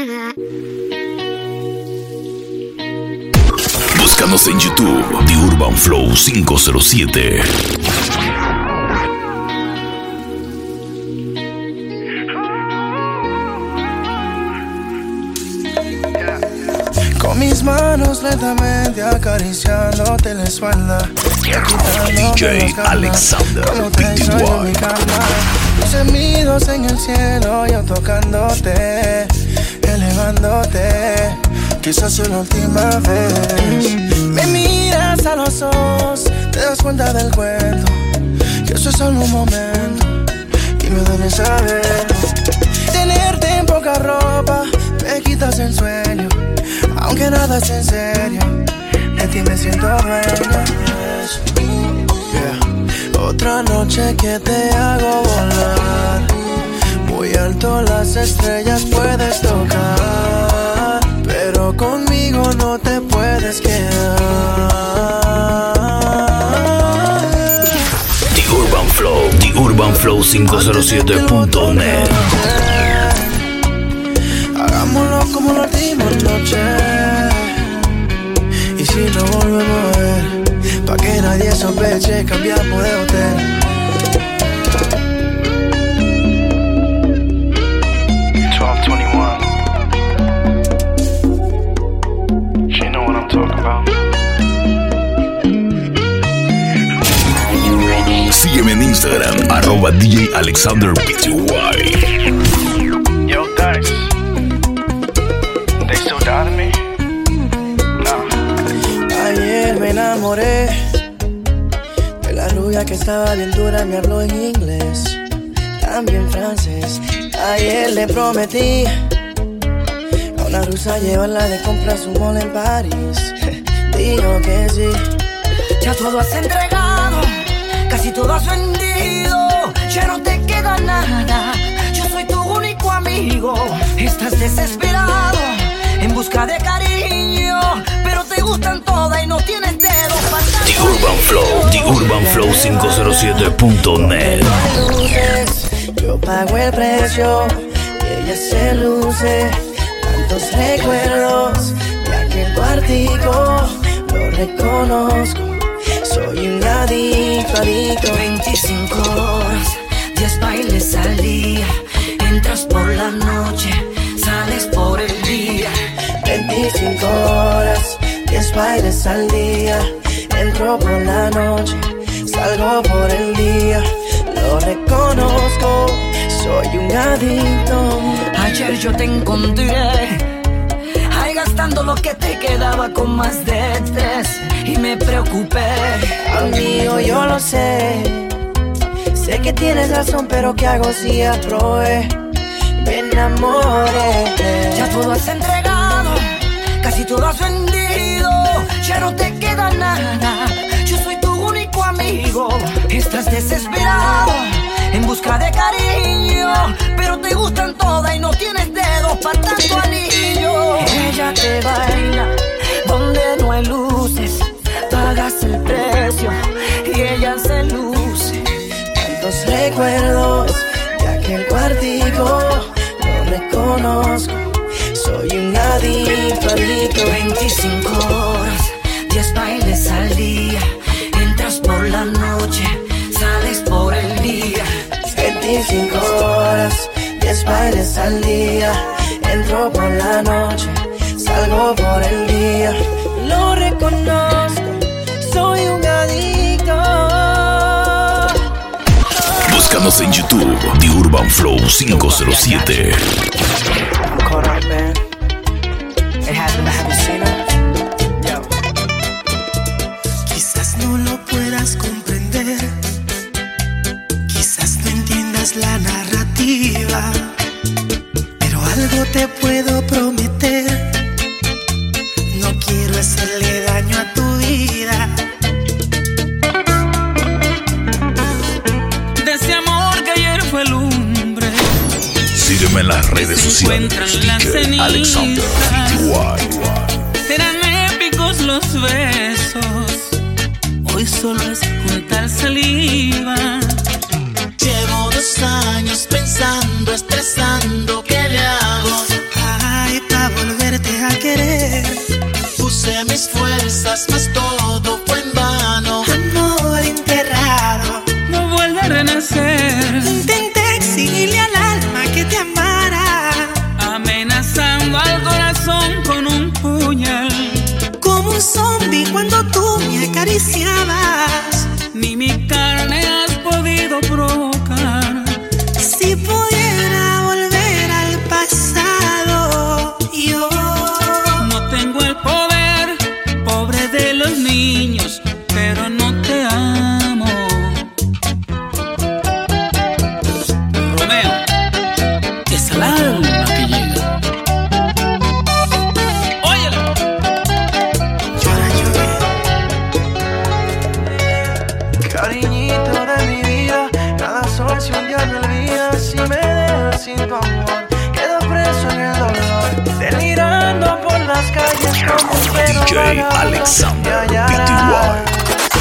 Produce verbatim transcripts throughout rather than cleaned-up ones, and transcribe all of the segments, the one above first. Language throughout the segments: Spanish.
Búscanos en YouTube, The Urban Flow cinco cero siete. Con mis manos lentamente acariciándote la espalda, D J Alexander P T Y. Tus gemidos en el cielo, yo tocándote, elevándote. Quizás es la última vez. Me miras a los ojos, te das cuenta del cuento, que eso es solo un momento y me duele saber. Tenerte en poca ropa, me quitas el sueño. Aunque nada es en serio, de ti me siento dueño. Yeah. Otra noche que te hago volar, muy alto las estrellas puedes tocar, pero conmigo no te puedes quedar. The Urban Flow, The Urban Flow cinco cero siete punto net. Hagámoslo como la última noche, y si no volvemos a ver, pa' que nadie sospeche, cambiamos de hotel. twelve twenty-one. She know what I'm talking about. Sígueme en Instagram, arroba D J Alexander P T Y. Yo, guys. They still doubt me? No. Ayer me enamoré de la rubia que estaba bien dura, me habló en inglés, también francés. Ayer le prometí a una rusa llevarla de compras un mall en París. Digo que sí. Ya todo has entregado, casi todo has vendido, ya no te queda nada. Yo soy tu único amigo. Estás desesperado en busca de cariño, pero te gustan todas y no tienes dedos para dar. The Urban Flow, The Urban Flow cinco cero siete punto net. Yo pago el precio y ella se luce. Tantos recuerdos de aquel cuartico, lo reconozco. Soy un adicto, adicto. Veinticinco horas, diez bailes al día. Entras por la noche, sales por el día. Veinticinco horas, diez bailes al día. Entro por la noche, salgo por el día. Lo reconozco, soy un adicto. Ayer yo te encontré ahí gastando lo que te quedaba con más de tres, y me preocupé. Amigo, yo lo sé, sé que tienes razón, pero ¿qué hago si aprobé? Me enamoré. Ya todo has entregado, casi todo has vendido, ya no te queda nada. Yo soy tu único amigo. Estás desesperado en busca de cariño, pero te gustan todas y no tienes dedos para tanto anillo. Ella te baila donde no hay luces, pagas el precio y ella se luce. Tantos recuerdos de aquel cuartico, lo reconozco. Soy un adicto, adicto. Veinticinco horas, diez bailes al día. Entras por la noche, sales por el día. Veinticinco horas, diez bailes al día. Entro por la noche, salgo por el día. Lo reconozco, soy un adicto. Búscanos en YouTube, The Urban Flow cinco cero siete. Caught up, man. It happened, have you seen her? Yo. Quizás no lo puedas comprender, quizás no entiendas la narrativa, pero algo te puedo prometer. No quiero hacerle daño a tu vida. De ese amor que ayer fue lumbre, Sígueme en las redes sociales, D J Alexander P T Y. serán épicos los besos. Hoy solo es juntar saliva. Llevo dos años pensando, estresando, ¿qué le hago? Ay, acariciabas, ni mi carne has podido provocar. Si pudiera volver al pasado, yo no tengo el poder, pobre de los niños, pero no te amo. Romeo, es el alma que llega. Óyelo. Llora, llora. Cariñito de mi vida, cada sol si un día me olvidas, si me dejas sin tu amor, quedo preso en el dolor, delirando por las calles como un perro D J vagabundo Alexander que hallará. P T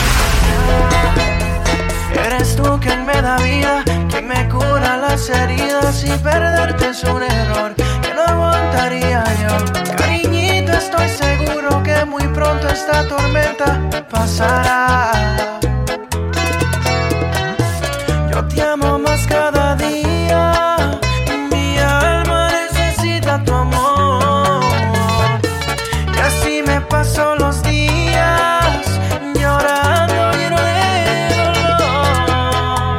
Y. Eres tú quien me da vida, quien me cura las heridas, y perderte es un error que no aguantaría yo. Cariñito, estoy seguro que muy pronto esta tormenta pasará. Yo te amo más cada día, mi alma necesita tu amor, y así me paso los días llorando lleno de dolor.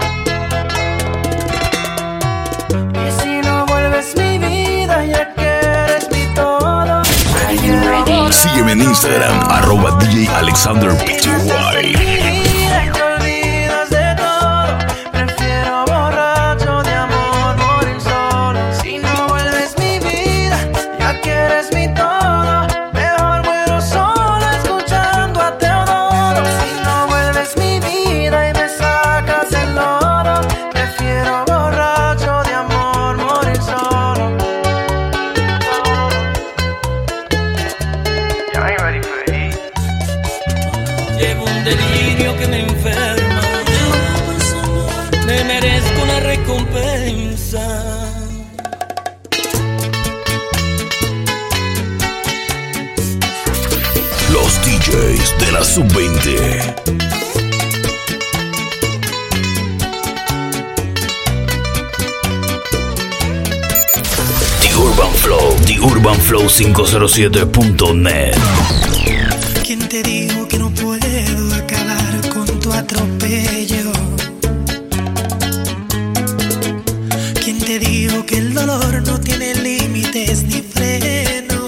Y si no vuelves mi vida, ya que eres mi todo, me quiero borrar. Sígueme en Instagram, arroba D J Alexander P T Y. Llevo un delirio que me enferma, me merezco una recompensa. Los D Js de la sub veinte. The Urban Flow, The Urban Flow cinco cero siete punto net. ¿Quién te dijo que no puedo acabar con tu atropello? ¿Quién te dijo que el dolor no tiene límites ni freno?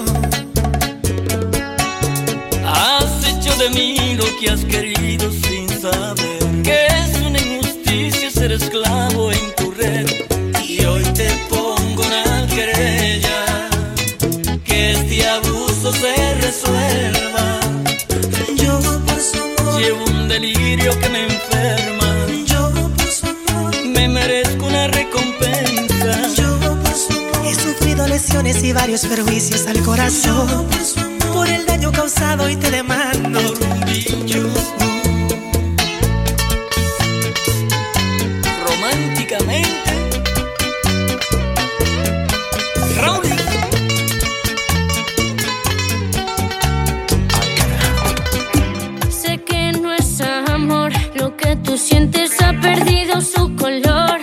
Has hecho de mí lo que has querido sin saber que es una injusticia ser esclavo en tu red. Y hoy te pongo una querella, que este abuso se resuelva. Yo por su amor, Llevo un delirio que me enferma, yo por su amor, me merezco una recompensa. yo por su amor. He sufrido lesiones y varios perjuicios al corazón, yo por su amor, por el daño causado, y te demando Por un bicho románticamente. Raúl. Sé que no es amor, lo que tú sientes ha perdido su color.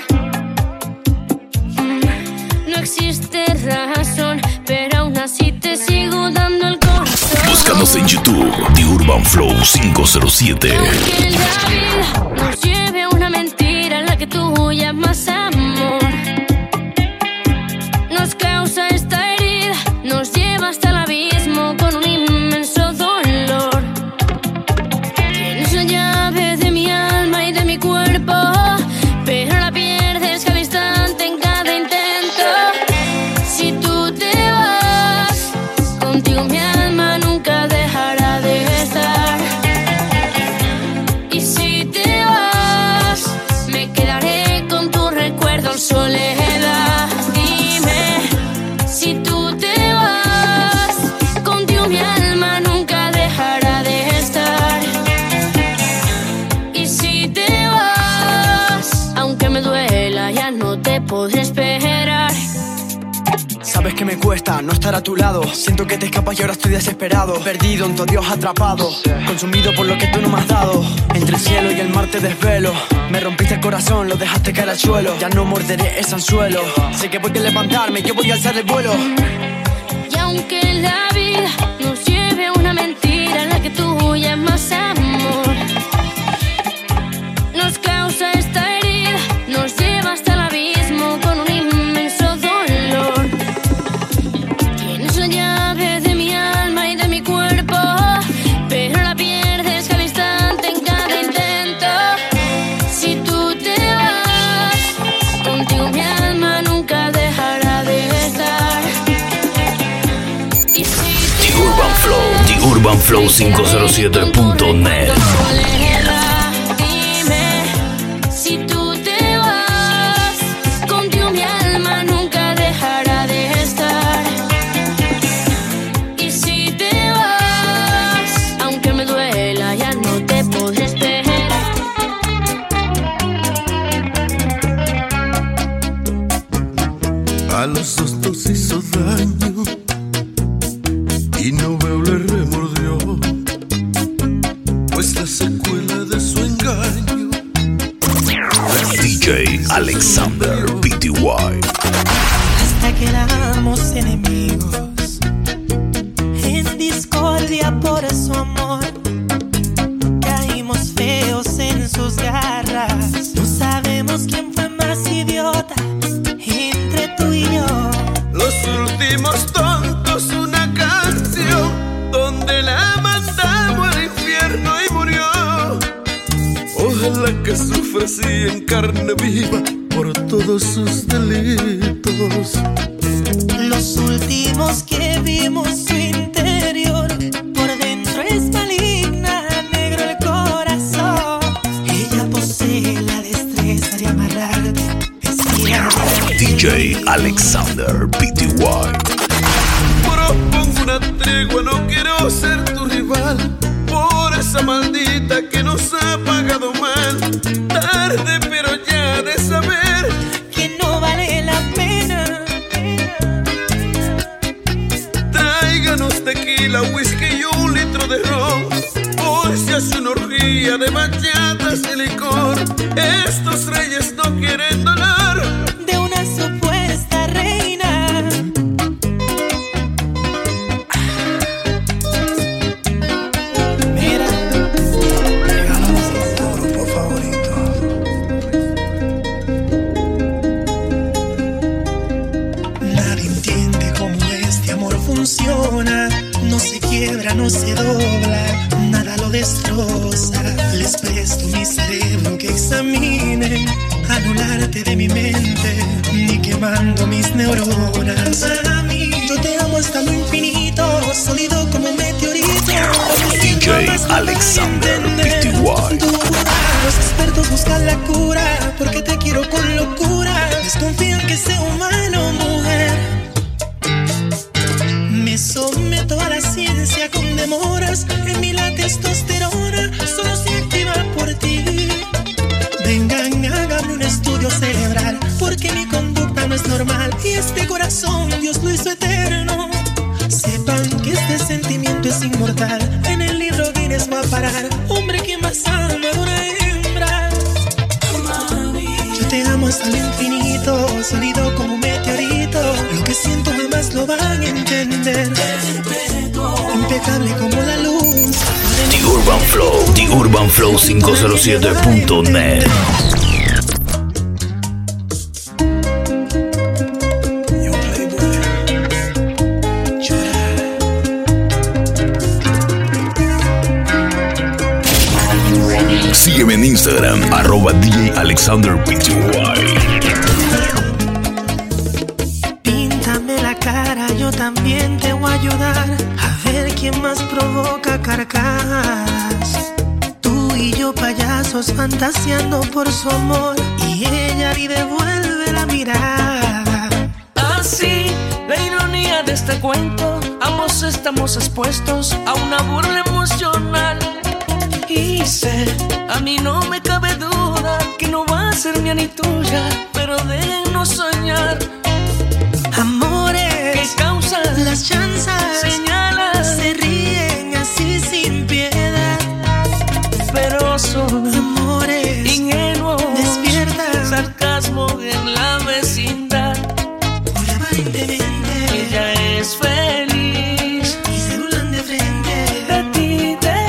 Mm, no existe razón, pero aún así te sigo dando el corazón. Búscanos en YouTube, The Urban Flow cinco cero siete. Aunque la vida nos lleve a una mentira, la que tú llamas amor, nos causa esta herida, nos lleva hasta el abismo con un inmenso dolor. Tienes la llave de mi alma y de mi cuerpo, pero la pierdes cada instante en cada intento. Si tú te vas, contigo mi alma nunca dejará de estar. Y si te vas, me quedaré con tu recuerdo en soledad. Dime, si tú te vas, contigo mi alma nunca dejará de estar. Y si te vas, aunque me duela, ya no te podré esperar. Sabes que me cuesta no estar a tu lado. Siento que te escapas y ahora estoy desesperado, perdido en tu adiós atrapado, consumido por lo que tú no me has dado. Entre el cielo y el mar te desvelo. Me rompiste el corazón, lo dejaste caer al suelo. Ya no morderé ese anzuelo. Sé que voy a levantarme, que voy a alzar el vuelo. Y aunque la vida nos lleve a una mentira, la que tuya es más amor. Nos causa esta herida, nos lleva hasta el abismo con un inmenso dolor. Tienes la llave de mi alma y de mi cuerpo, pero la pierdes al instante en cada intento. Si tú te vas, contigo mi alma nunca dejará de estar. Y si The Urban Flow, The Urban Flow cinco cero siete punto net. Dime, si tú te vas, contigo mi alma nunca dejará de estar. Y si te vas, aunque me duela, ya no te podré esperar. A los dos nos hizo daño y no veo le remordió, pues la secuela de su engaño. D J Alexander P T Y. Hasta quedamos enemigos, en discordia por su amor. Caímos feos en sus garras. No sabemos quién fue más idiota entre tú y yo. Los últimos tontos, una canción donde la mandamos al infierno y murió. Ojalá que sufra así en carne viva por todos sus delitos. Los últimos que vimos su interior, por dentro es maligna, negro el corazón. Ella posee la destreza de amarrarte, estirarte. D J Alexander P T Y. Propongo una tregua, no quiero ser tu rival, por esa maldita que nos ha pagado mal. Tarde pero ya de saber que no vale la pena. tráiganos tequila, whisky y un litro de ron. Hoy se hace una orgía de bachatas y licor. Estos reyes no quieren dolor De una supuesta reina. Mira, regalamos tu grupo favorito. Nadie entiende cómo este amor funciona. No se quiebra, no se dobla, nada lo destroza. Les presto mi cerebro que examinen, anularte de mi mente, ni quemando mis neuronas. A mí, yo te amo hasta lo infinito, sólido como un meteorito. D J Alexander P T Y. Los expertos buscan la cura, porque te quiero con locura. Desconfían que sea humano, mujer. Me someto a la ciencia con demoras. En mí la testosterona solo se activa por ti. Vengan, háganme un estudio cerebral, porque mi conducta no es normal y este corazón Dios lo hizo eterno. Sepan que este sentimiento es inmortal. En el libro Guinness va a parar. Hombre que más ama a una hembra. Yo te amo hasta el infinito, sólido como un meteorito. Lo que siento jamás lo van a entender. Impecable como la luz. The Urban Flow, The Urban Flow cinco cero siete punto net. Sígueme en Instagram, arroba D J Alexander P T Y. Píntame la cara, yo también te voy a ayudar a ver quién más provoca carcajas. Tú y yo payasos fantaseando por su amor, y ella ni devuelve la mirada. Así, la ironía de este cuento, ambos estamos expuestos a una burla emocional. Y sé, a mí no me cabe duda que no va a ser mía ni tuya, pero déjenos soñar. Amores que causan las chanzas, señalas, se ríen así sin piedad, pero son amores ingenuos, despiertan sarcasmo en la vecindad. Hoy aparentemente ella es feliz y se burlan de frente. de ti, de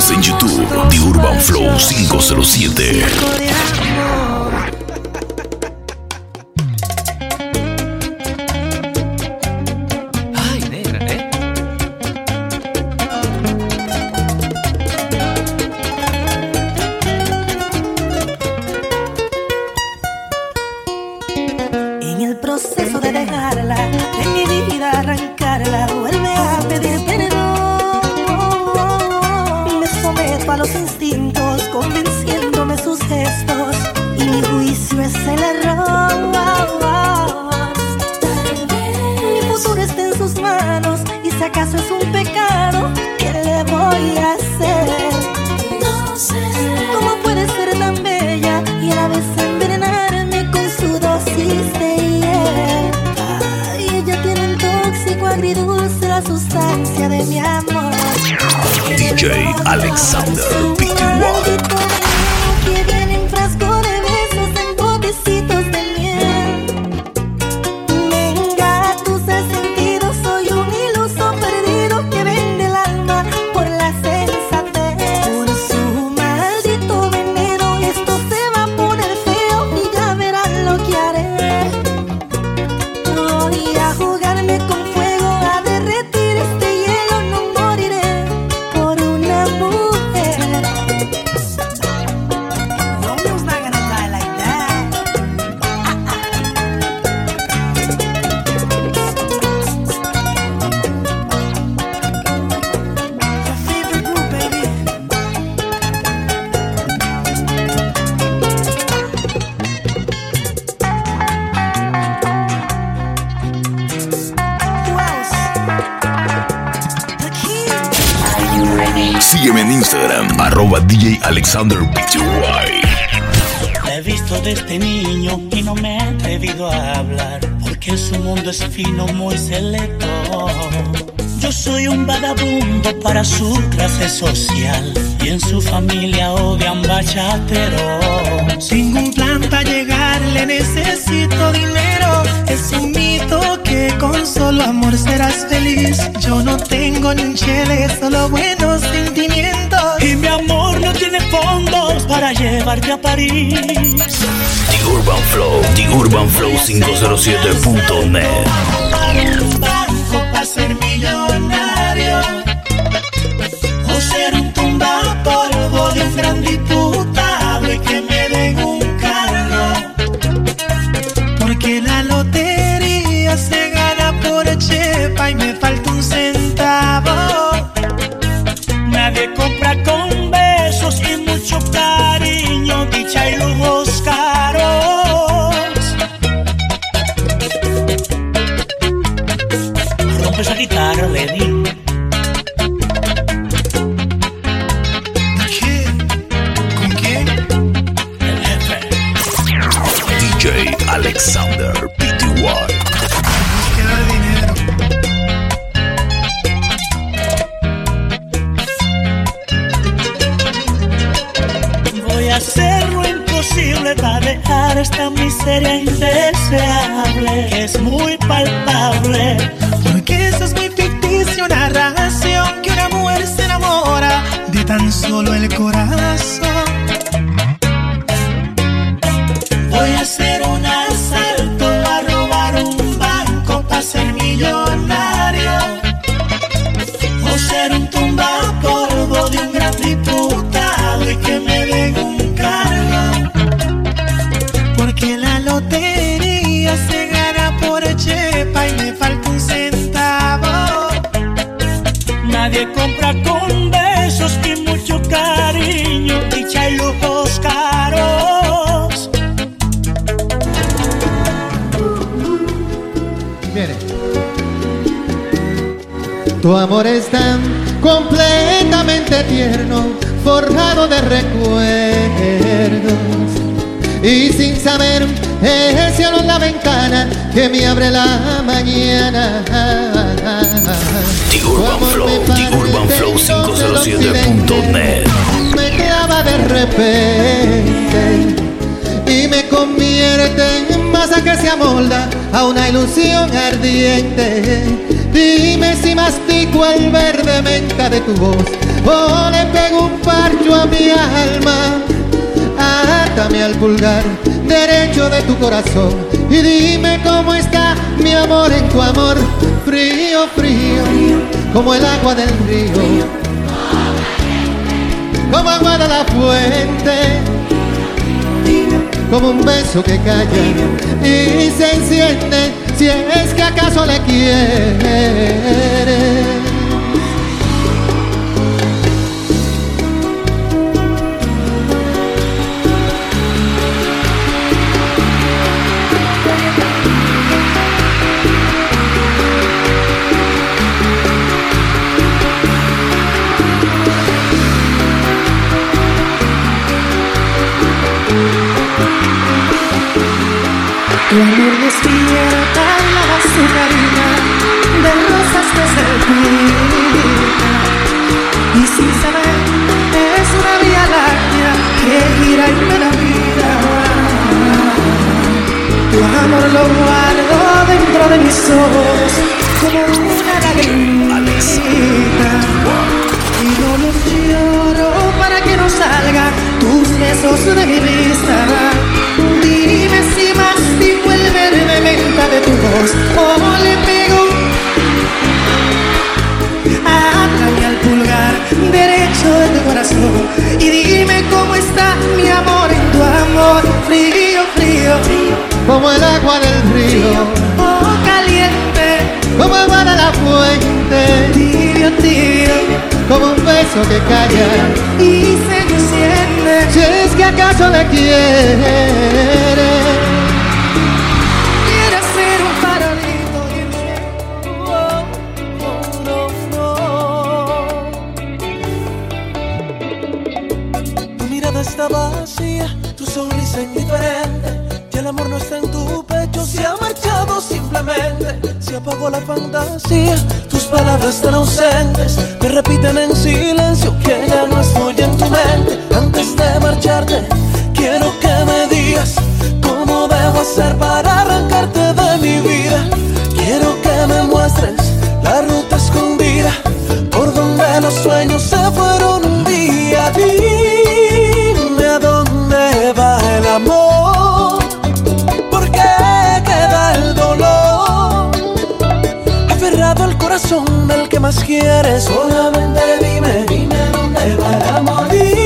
Síguenos en YouTube, The Urban Flow cinco cero siete. D J Alexander P T Y. Que viene en frasco de besos en botecitos de miel. Me engatusa el sentido, soy un iluso perdido que vende el alma por la sensatez. Por su maldito veneno esto se va a poner feo y ya verán lo que haré. Voy a jugarme con fuego, a derretir este hielo, no moriré. Sígueme en Instagram, arroba D J Alexander P T Y. He visto de este niño y no me he atrevido a hablar, porque su mundo es fino, muy selecto. Yo soy un vagabundo para su clase social, y en su familia odian bachatero. Sin un plan para llegarle necesito dinero. Es un mito que con solo amor serás feliz. Yo no tengo ni un chele, solo buenos sentimientos. Y mi amor no tiene fondos para llevarte a París. The Urban Flow, The Urban Flow cinco cero siete punto net. Un banco para ser millonario, o ser un tumbapolvo de un gran diputado y que me den un cargo. Porque la lotería se gana por chepa y me falta un centavo. Nadie compra con besos y mucho cariño, dicha y lujos caros. Rompe esa guitarra, Lenny. ¿Quién? ¿Con quién? El jefe. D J Alexander P T Y. Queda dinero. Voy a hacer lo imposible para dejar esta miseria indeseable, que es muy palpable. Porque eso es muy ficticio, narración que una mujer se enamora de tan solo el corazón. Voy a hacer un asalto, a robar un banco para ser millonario, o ser un tumbapolvo de un gran diputado y que me den un cargo. Porque la lotería se gana por chepa y me falta un centavo. Nadie compra con besos y mucho cariño, dicha y lujos caros. Viene. Tu amor es tan completamente tierno, forjado de recuerdos, y sin saber el cielo en la ventana que me abre la mañana. The Urban Flow, The Urban Flow cinco cero siete punto net. Me clava de repente y me convierte en masa que se amolda a una ilusión ardiente. Dime si mastico el verde menta de tu voz Oh, le pego un parcho a mi alma. Átame al pulgar derecho de tu corazón y dime cómo está mi amor en tu amor. Frío, frío, como el agua del río, como agua de la fuente, como un beso que calla y se enciende si es que acaso le quieres. Tu amor despierta la azucarina de rosas que se pintan, y sin saber es una vía láctea que gira y me da vida. Tu amor lo guardo dentro de mis ojos como una lagrimita, y no los lloro para que no salgan tus besos de mi vista. Dime si mastico el verde menta de tu voz o le pego. Átame al pulgar derecho de tu corazón y dime cómo está mi amor en tu amor. Frío, frío, como el agua del río, oh caliente, como agua de la fuente, tibio, tibio, como un beso que calla y se enciende si es que acaso le quieres. Quiero ser un farolito y oh, oh, no, no. Tu mirada está vacía, tu sonrisa indiferente, y el amor no está en tu pecho, se ha marchado simplemente, se apagó la fantasía. Tus palabras tan ausentes me repiten en silencio que ya no estoy en tu mente. Antes de marcharte, quiero que me digas cómo debo hacer para arrancarte de mi vida. Quiero que me muestres la ruta escondida por donde los sueños se fueron un día. Dime a dónde va el amor, por qué queda el dolor aferrado al corazón del que más quieres. Solamente dime, dime a dónde va el amor.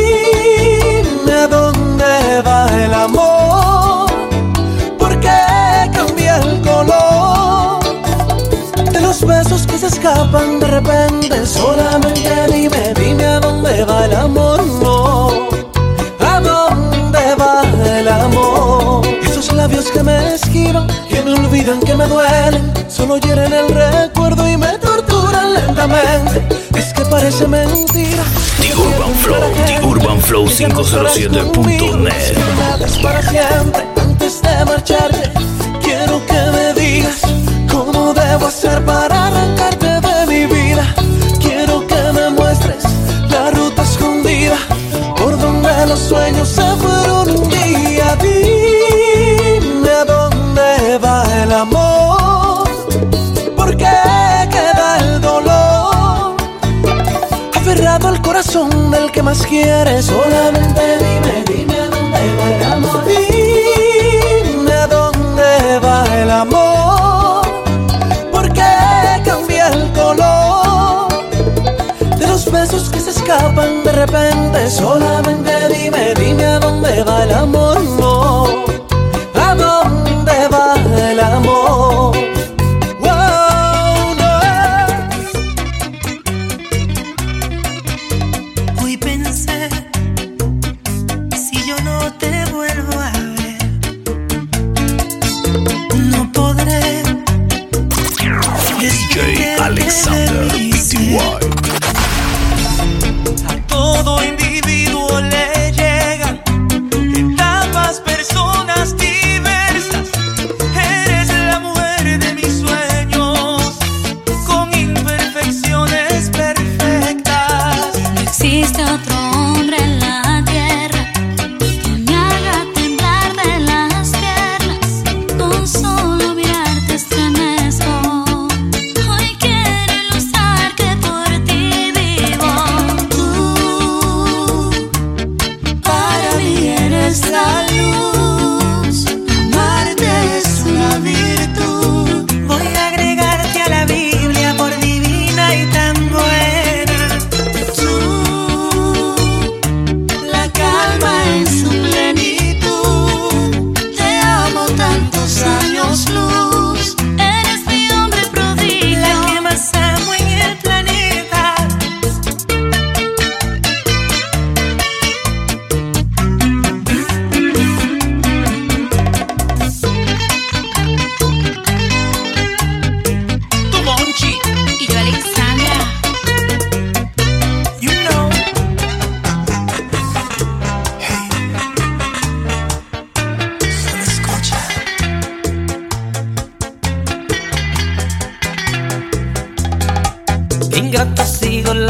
Dime a dónde va el amor, por qué cambia el color de los besos que se escapan de repente. Solamente dime, dime a dónde va el amor. No, a dónde va el amor. Esos labios que me esquivan, que me olvidan, que me duelen, solo hieren el recuerdo y me torturan lentamente. Es que parece mentira. The Urban Flow, The Urban Flow quinientos siete punto net. Para siempre, antes de marcharte, quiero que me digas cómo debo hacer para arrancarte de mi vida. Quiero que me muestres la ruta escondida por donde los sueños se fueron un día. Dime a dónde va el amor, por qué queda el dolor aferrado al corazón del que más quieres. Solamente dime, dime a dónde va el amor. Dime a dónde va el amor, por qué cambia el color de los besos que se escapan de repente. Solamente dime, dime a dónde va el amor. No, a dónde va el amor. Wow, no. Hoy pensé, si yo no te vuelvo a ver, no podré. D J Alexander P T Y. A todo individuo le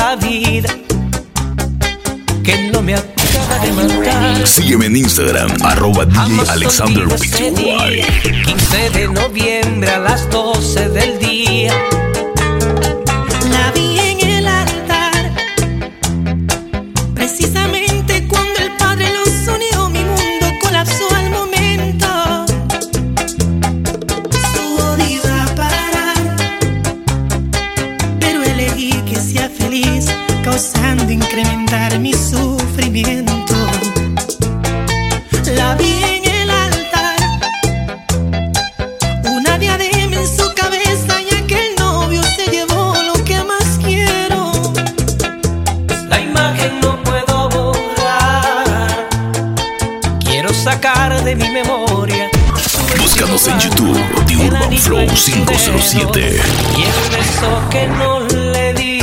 la vida que no me acaba de matar. Sígueme en Instagram, arroba D J Alexander P T Y. quince de noviembre a las doce del día. La vi en el altar, precisamente cuando el Padre los unió, mi mundo colapsó al momento. Su odio iba a parar, pero elegí que sea feliz, causando incrementar mi sufrimiento. La vi en el altar, una diadema en su cabeza, y aquel novio se llevó lo que más quiero. La imagen no puedo borrar, quiero sacar de mi memoria. Búscanos en YouTube, The Urban Flow cinco cero siete. Y el beso que no le di.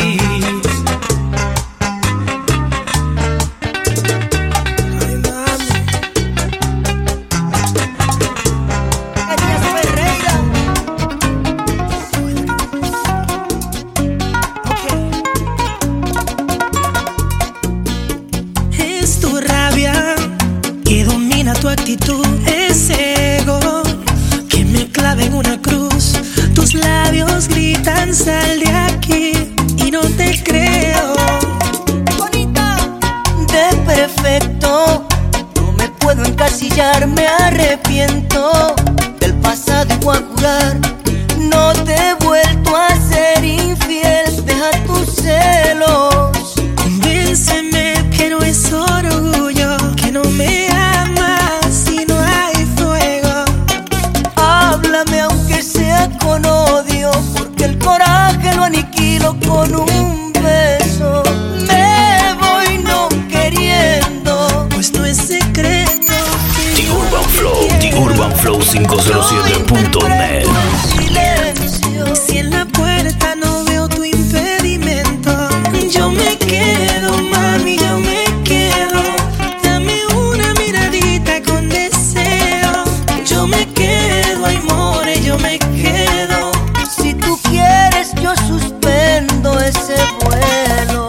Es tu rabia que domina tu actitud, ese ego que me clava en una cruz. Tus labios gritan sal de aquí y no te creo. Bonita, de perfecto, no me puedo encasillar, me arrepiento del pasado y voy a jurar. No te he vuelto a ser infiel, deja tus celos. Convénceme que no es orgullo, que no me amas si no hay fuego. Háblame aunque sea con odio, porque el coraje lo aniquilo con un beso. Me voy no queriendo, pues no es secreto. The Urban Flow, The Urban Flow cinco cero siete punto net. Si en la puerta no veo tu impedimento, yo me quedo, mami, yo me quedo. Dame una miradita con deseo. Yo me quedo, ay, more, yo me quedo. Si tú quieres, yo suspendo ese vuelo.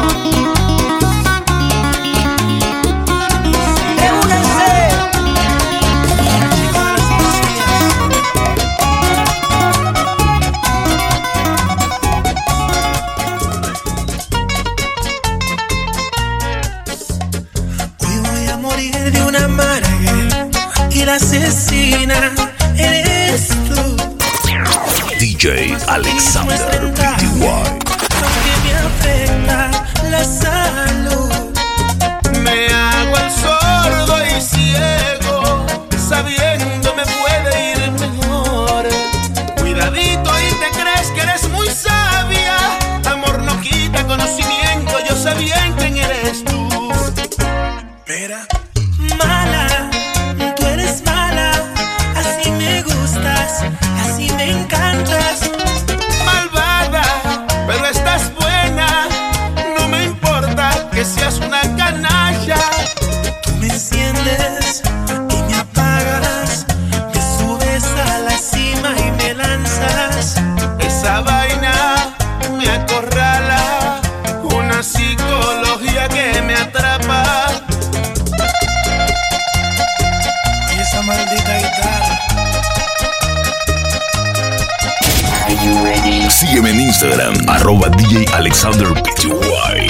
De una amarga y la asesina eres tú. D J Alexander P T Y. Que me afecta la salud. Me hago el sordo y ciego, sabiendo me puede ir mejor. Cuidadito y te crees que eres muy sabia. Amor no quita conocimiento, yo sé bien quién eres tú. Mira. Mala, tú eres mala, así me gustas, así me encantas. Malvada, pero estás buena, no me importa que seas una canalla. Tú me enciendes y me apagas, me subes a la cima y me lanzas. Esa vaina me acorrala, una psicología que me atrapa. Esa maldita guitarra. Sígueme en Instagram, arroba D J Alexander P T Y.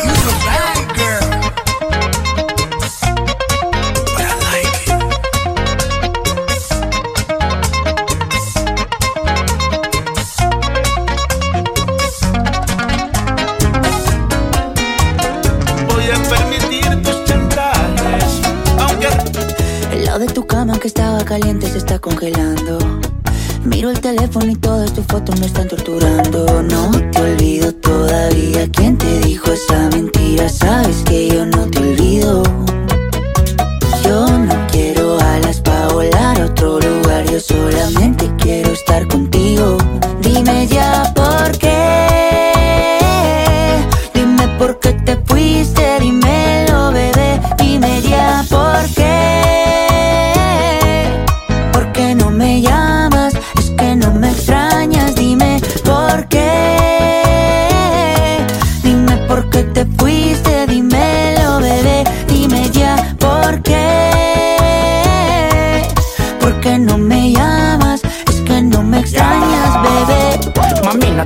Voy a permitir tus chantajes, aunque el lado de tu cama que estaba caliente se está congelando. Miro el teléfono y todas tus fotos me están torturando. No te olvido todavía. ¿Quién te dijo esa mentira? Sabes que yo no te olvido. Yo no quiero alas para volar a otro lugar. Yo solamente quiero estar contigo. Dime ya por qué. Dime por qué te fuiste. Dímelo, bebé. Dime ya por qué. ¿Por qué no me llamas? Es que no me extrañas. Dime por qué. Dime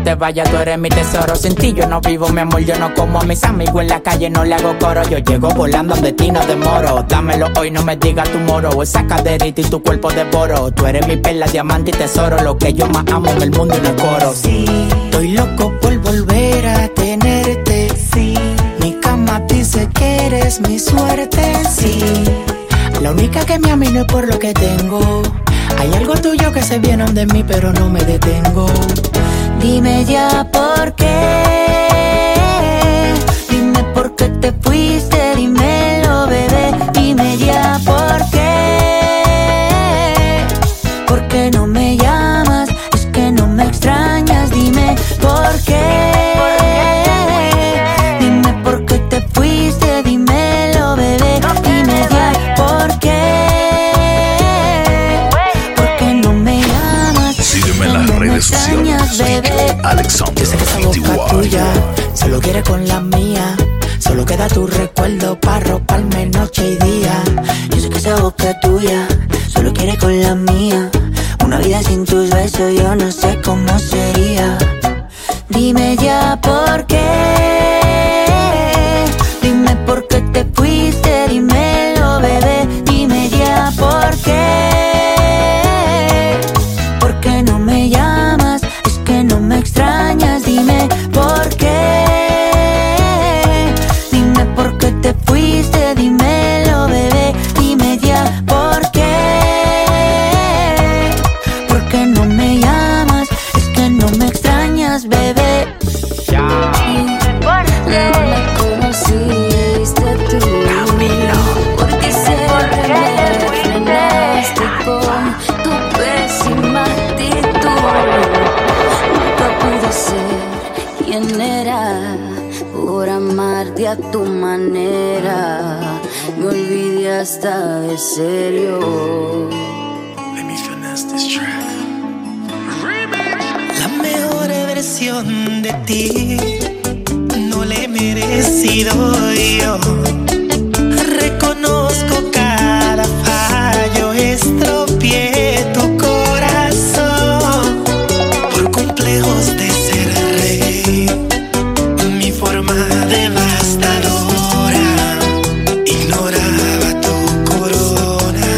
te vayas, tú eres mi tesoro. Sin ti yo no vivo, mi amor, yo no como. A mis amigos en la calle no le hago coro. Yo llego volando donde ti no demoro. Dámelo hoy, no me digas tu moro. Esa caderita y tu cuerpo devoro. Tú eres mi perla, diamante y tesoro. Lo que yo más amo en el mundo y en el coro. Sí, estoy loco por volver a tenerte. Sí, mi cama dice que eres mi suerte. Sí, la única que me ama y no es por lo que tengo. Hay algo tuyo que se viene de mí, pero no me detengo. Dime ya por qué. Dime por qué te fuiste, dímelo, bebé. Dime ya por qué. ¿Por qué no me llamas? Es que no me extrañas. Dime por qué. Dime por qué te fuiste, dímelo, bebé. Dime ya por qué. Redes sociales, Alexander. Yo sé que esa boca tuya solo quiere con la mía. Solo queda tu recuerdo para roparme noche y día. Yo sé que esa boca tuya solo quiere con la mía. Una vida sin tus besos yo no sé cómo sería. Dime ya por qué. Dime por qué te fuiste, dímelo, bebé. Dime ya por qué. ¿Por qué no me llamas? Es que no me extrañas. Dime por qué. Dime por qué te fuiste, dímelo, bebé. Dime ya por qué. ¿Por qué no me llamas? Es que no me extrañas, bebé. Ya. ¿Por qué? No me conociste tú. Porque siempre me frenaste con tu pésima actitud. Nunca pude ser quien era por amarte a tu manera. Me olvidé hasta de serio. Let me finesse this track. La mejor versión de ti no le he merecido yo. Reconozco cada fallo, estropeé tu corazón por complejos de ser rey. Mi forma devastadora ignoraba tu corona.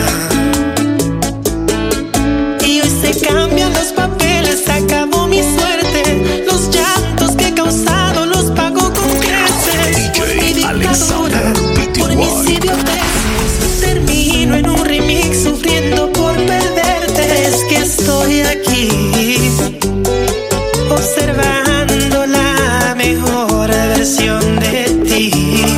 Y hoy se cambian los papeles, acabó mi suerte. Los llantos que he causado los pago con creces. Por mi dictadura, por mis idioteces. Termino en un remix sufriendo por perderte. Es que estoy aquí observando la mejor versión de ti.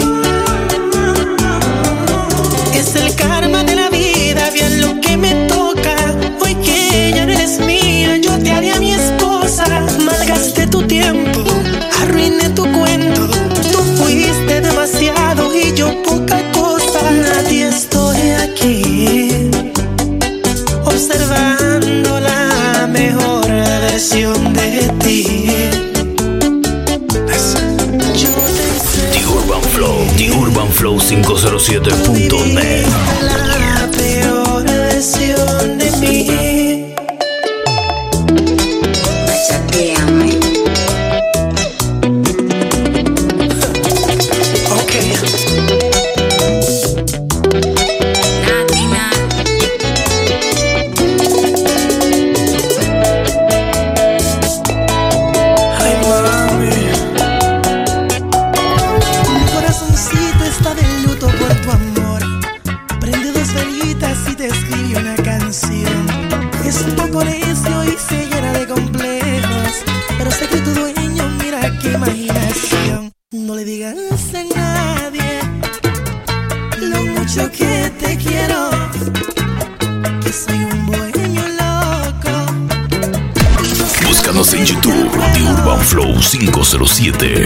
Es el karma de la vida, bien lo que me toca. Hoy que ya no eres mía, yo te haré a mi esposa. Malgasté tu tiempo, arruiné tu cuento. Tú fuiste demasiado y yo poca cosa. Nadie estoy aquí observando la mejor versión de ti. The Urban Flow, The Urban Flow cinco cero siete punto net. La peor versión de mí. Chateame. Okay. Ay, mami. Mi corazoncito está de luto por tu amor. Prende dos velitas y te escribe una canción. Es un poco necio y se llena de complejos, pero sé que tu dueño, mira qué imaginación. No le digas a nadie lo mucho que te quiero, que soy un bohemio loco. Búscanos en YouTube, The Urban Flow cinco cero siete.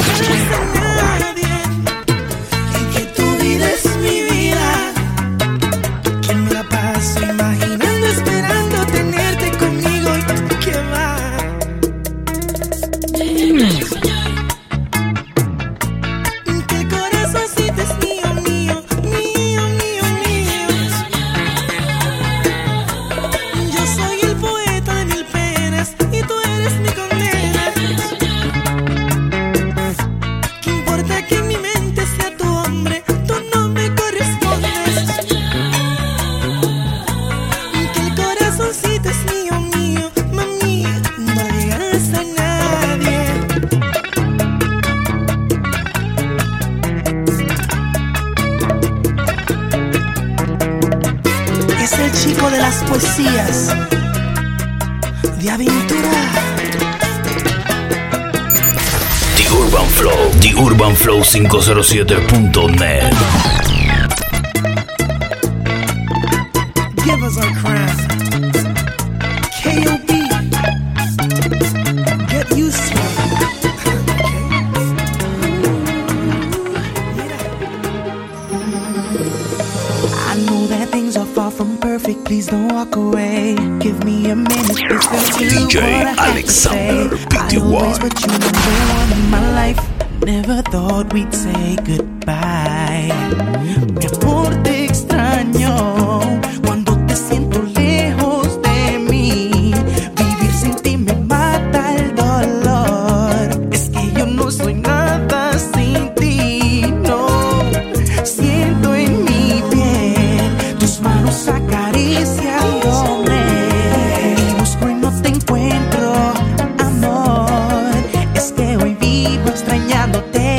Que tu vida es mi vida, que me la paso imaginando, esperando tenerte conmigo. ¿Qué va? Que el corazoncito es mío, mío, mío, mío, mío. Yo soy el poeta de mil penas y tú eres mi condena. chico de las poesías de aventura. The Urban Flow, The Urban Flow cinco cero siete punto net. Give us our crown. K O B. Get used to it. I know that things are far from perfect. Please don't walk away. Give me a minute. D J Alexander P T Y. I always put you number one in my life. Never thought we'd say goodbye. Mi amor, te extraño cuando te siento lejos de mí. Vivir sin ti me mata el dolor. Es que yo no soy nada sin ti, no. Siento en mi piel tus manos acariciándome. Y busco y no te encuentro, amor. Es que hoy vivo extrañándote.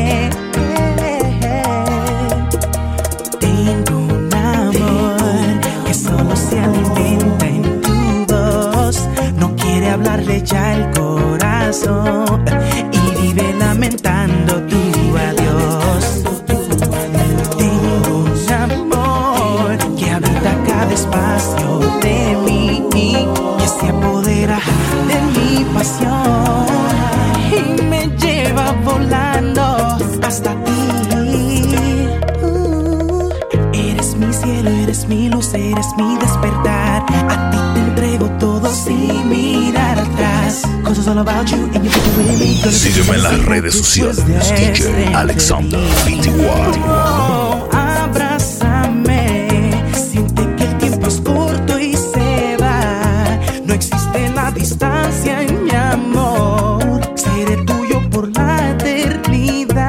Tengo un amor que solo se alimenta en tu voz. No quiere hablarle ya el corazón y vive lamentando tu adiós. Tengo un amor que habita cada espacio de mí, que se apodera de mi pasión y me lleva volando hasta ti. Uh, eres mi cielo, eres mi luz, eres mi despertar. A ti te entrego todo sin mirar atrás. 'Cause it's all about you and you put it with me. Sígueme en las redes sociales, D J Alexander P T Y. Oh, abrázame, siente que el tiempo es corto y se va. No existe la distancia en mi amor. Seré tuyo por la eternidad.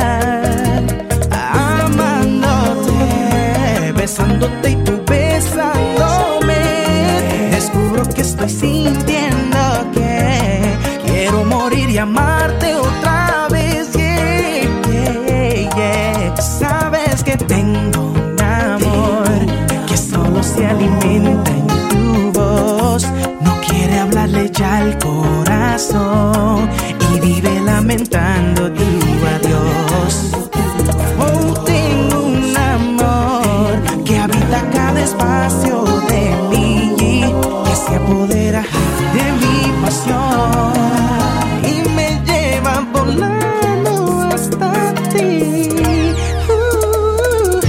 Amándote, besándote y tú besándome. Descubro que estoy sintiendo que quiero morir y amarte otra vez. Yeah, yeah, yeah. Sabes que tengo un amor que solo se alimenta en tu voz. No quiere hablarle ya al corazón y vive lamentando tu adiós. Oh, tengo un amor que habita cada espacio de mí, que se apodera de mi pasión y me lleva volando hasta ti. Uh.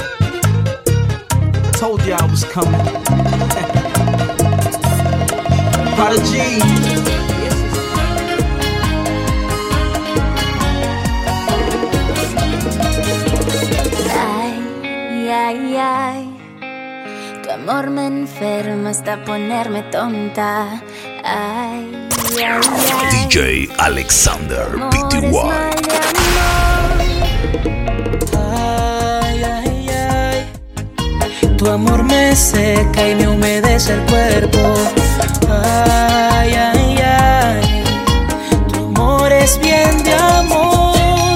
Told you I was coming. Prodigy. Ay, ay, ay. Tu amor me enferma hasta ponerme tonta. Ay, ay, ay. D J Alexander P T Y. Ay, ay, ay. Tu amor me seca y me humedece el cuerpo. Ay, ay, ay. Tu amor es bien de amor.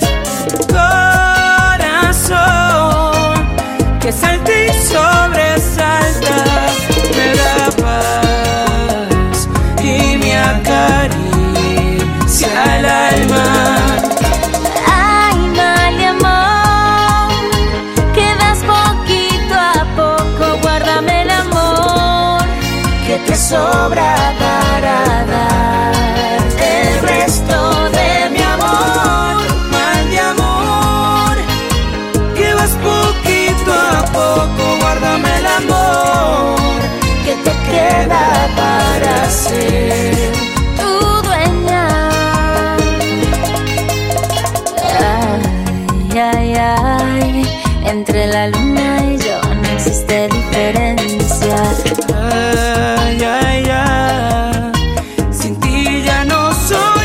Corazón que salta y sobresalta, me da paz y me acaricia el alma. Ay, mal amor, que das poquito a poco, guárdame el amor Que te sobra para dar el resto de mi amor. Mal de amor, que vas poquito a poco, guárdame el amor que te queda para ser tu dueña. Ay, ay, ay. Entre la luna y yo no existe diferencia. Ay, ay, ay. Sin ti ya no soy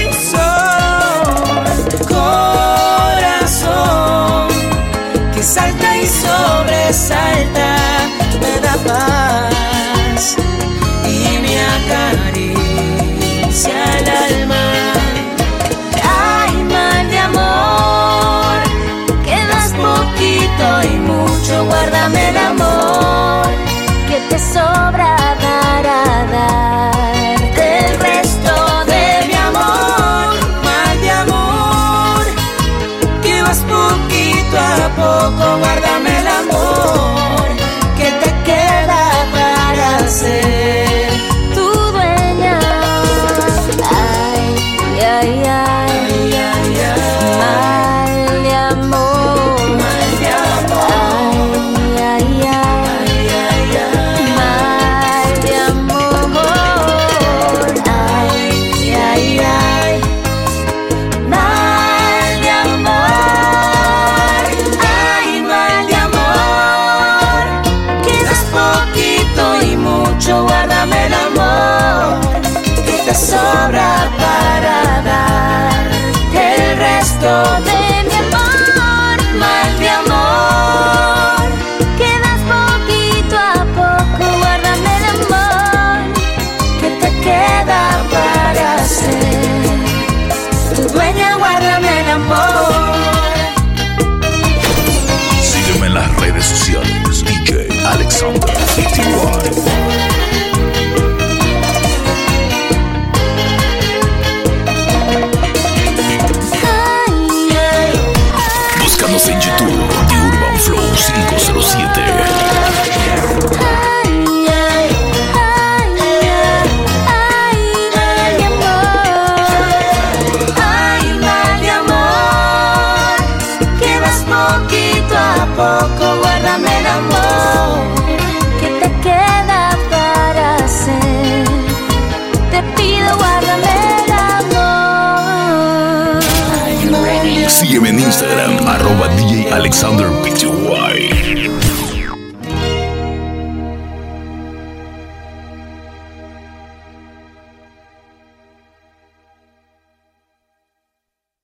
sol. Corazón que salta y sobresalta, me da paz y me acaricia el alma. Ay, mal de amor, que das poquito y mucho, guárdame el amor las redes sociales. D J Alexander P T Y. Búscanos en YouTube, The Urban Flow cinco cero siete. Poco, guárdame el amor que te queda para hacer. Te pido, guárdame el amor. Sígueme en Instagram, arroba D J Alexander P T Y.